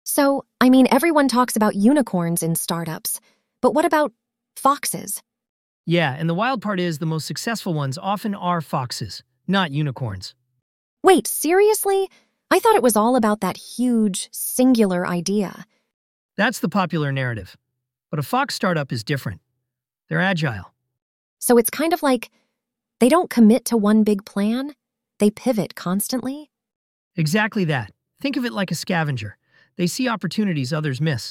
Everyone talks about unicorns in startups, but what about foxes? Yeah, and the wild part is the most successful ones often are foxes, not unicorns. Wait, seriously? I thought it was all about that huge, singular idea. That's the popular narrative. But a fox startup is different. They're agile. So it's kind of like they don't commit to one big plan, they pivot constantly? Exactly that. Think of it like a scavenger. They see opportunities others miss.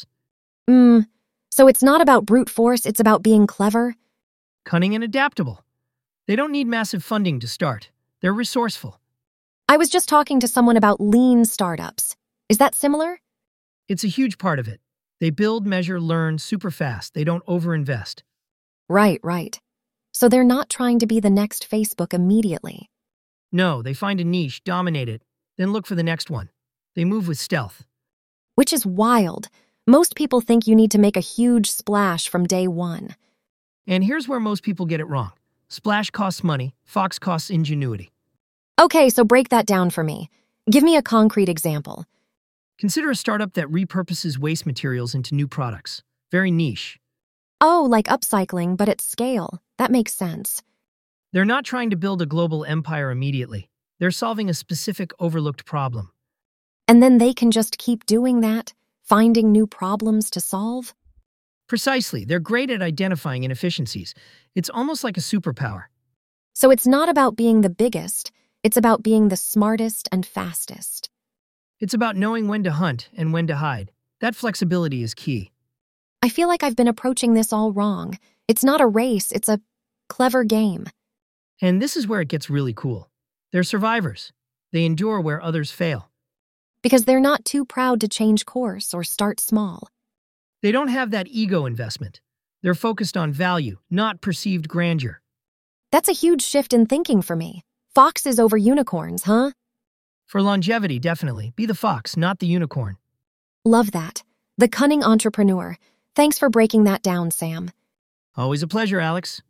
So it's not about brute force, it's about being clever? Cunning and adaptable. They don't need massive funding to start. They're resourceful. I was just talking to someone about lean startups. Is that similar? It's a huge part of it. They build, measure, learn super fast. They don't overinvest. Right. So they're not trying to be the next Facebook immediately. No, they find a niche, dominate it, then look for the next one. They move with stealth. Which is wild. Most people think you need to make a huge splash from day one. And here's where most people get it wrong. Splash costs money, Fox costs ingenuity. Okay, so break that down for me. Give me a concrete example. Consider a startup that repurposes waste materials into new products. Very niche. Oh, like upcycling, but at scale. That makes sense. They're not trying to build a global empire immediately. They're solving a specific overlooked problem. And then they can just keep doing that, finding new problems to solve? Precisely, they're great at identifying inefficiencies. It's almost like a superpower. So it's not about being the biggest, it's about being the smartest and fastest. It's about knowing when to hunt and when to hide. That flexibility is key. I feel like I've been approaching this all wrong. It's not a race, it's a clever game. And this is where it gets really cool. They're survivors. They endure where others fail. Because they're not too proud to change course or start small. They don't have that ego investment. They're focused on value, not perceived grandeur. That's a huge shift in thinking for me. Foxes over unicorns, huh? For longevity, definitely. Be the fox, not the unicorn. Love that. The cunning entrepreneur. Thanks for breaking that down, Sam. Always a pleasure, Alex.